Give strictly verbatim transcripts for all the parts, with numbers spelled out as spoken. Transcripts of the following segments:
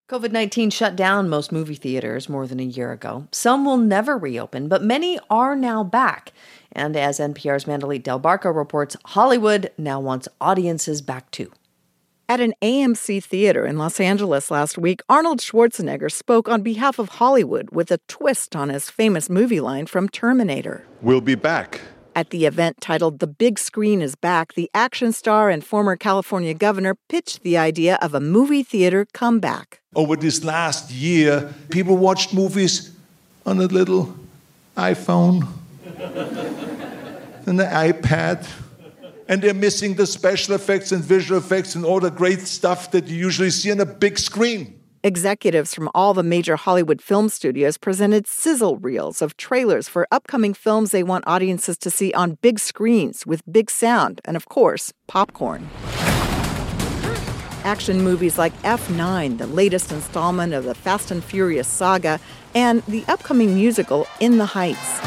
covid nineteen shut down most movie theaters more than a year ago. Some will never reopen, but many are now back. And as N P R's Mandalit Del Barco reports, Hollywood now wants audiences back too. At an A M C theater in Los Angeles last week, Arnold Schwarzenegger spoke on behalf of Hollywood with a twist on his famous movie line from Terminator. We'll be back. At the event titled The Big Screen is Back, the action star and former California governor pitched the idea of a movie theater comeback. Over this last year, people watched movies on a little iPhone and the iPad, and they're missing the special effects and visual effects and all the great stuff that you usually see on a big screen. Executives from all the major Hollywood film studios presented sizzle reels of trailers for upcoming films they want audiences to see on big screens with big sound and, of course, popcorn. Action movies like F nine, the latest installment of the Fast and Furious saga, and the upcoming musical In the Heights.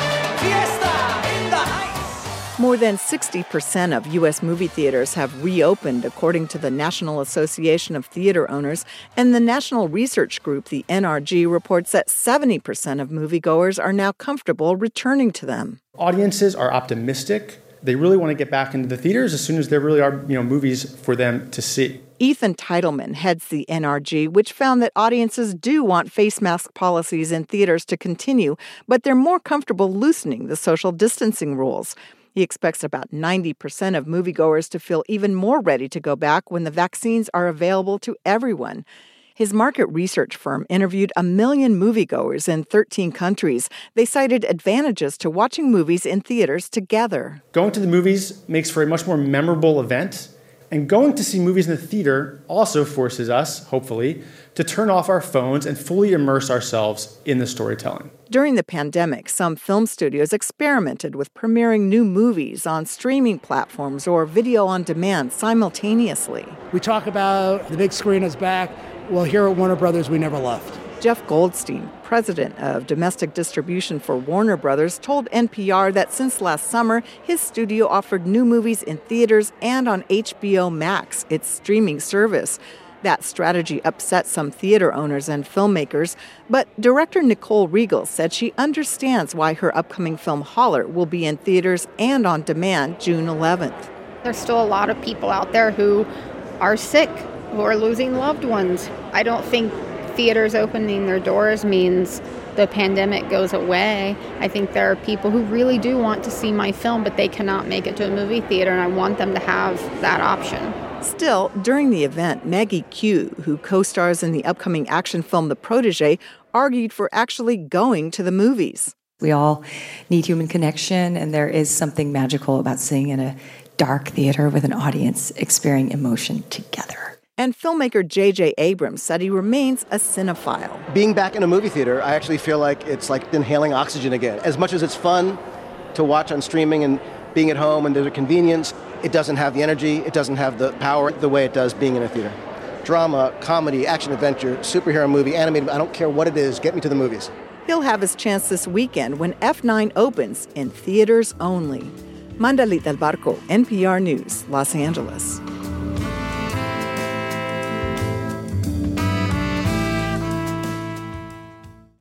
Fiesta in the Heights! More than sixty percent of U S movie theaters have reopened, according to the National Association of Theater Owners, and the national research group, the N R G, reports that seventy percent of moviegoers are now comfortable returning to them. Audiences are optimistic. They really want to get back into the theaters as soon as there really are, you know, movies for them to see. Ethan Teitelman heads the N R G, which found that audiences do want face mask policies in theaters to continue, but they're more comfortable loosening the social distancing rules. He expects about ninety percent of moviegoers to feel even more ready to go back when the vaccines are available to everyone. His market research firm interviewed a million moviegoers in thirteen countries. They cited advantages to watching movies in theaters together. Going to the movies makes for a much more memorable event, and going to see movies in the theater also forces us, hopefully, to turn off our phones and fully immerse ourselves in the storytelling. During the pandemic, some film studios experimented with premiering new movies on streaming platforms or video on demand simultaneously. We talk about the big screen is back. Well, here at Warner Brothers, we never left. Jeff Goldstein, president of domestic distribution for Warner Brothers, told N P R that since last summer, his studio offered new movies in theaters and on H B O Max, its streaming service. That strategy upset some theater owners and filmmakers, but director Nicole Riegel said she understands why her upcoming film Holler will be in theaters and on demand June eleventh. There's still a lot of people out there who are sick, who are losing loved ones. I don't think theaters opening their doors means the pandemic goes away. I think there are people who really do want to see my film, but they cannot make it to a movie theater, and I want them to have that option. Still, during the event, Maggie Q, who co-stars in the upcoming action film The Protégé, argued for actually going to the movies. We all need human connection, and there is something magical about sitting in a dark theater with an audience experiencing emotion together. And filmmaker J J Abrams said he remains a cinephile. Being back in a movie theater, I actually feel like it's like inhaling oxygen again. As much as it's fun to watch on streaming and being at home and there's a convenience, it doesn't have the energy, it doesn't have the power the way it does being in a theater. Drama, comedy, action adventure, superhero movie, animated, I don't care what it is, get me to the movies. He'll have his chance this weekend when F nine opens in theaters only. Mandalit Del Barco, N P R News, Los Angeles.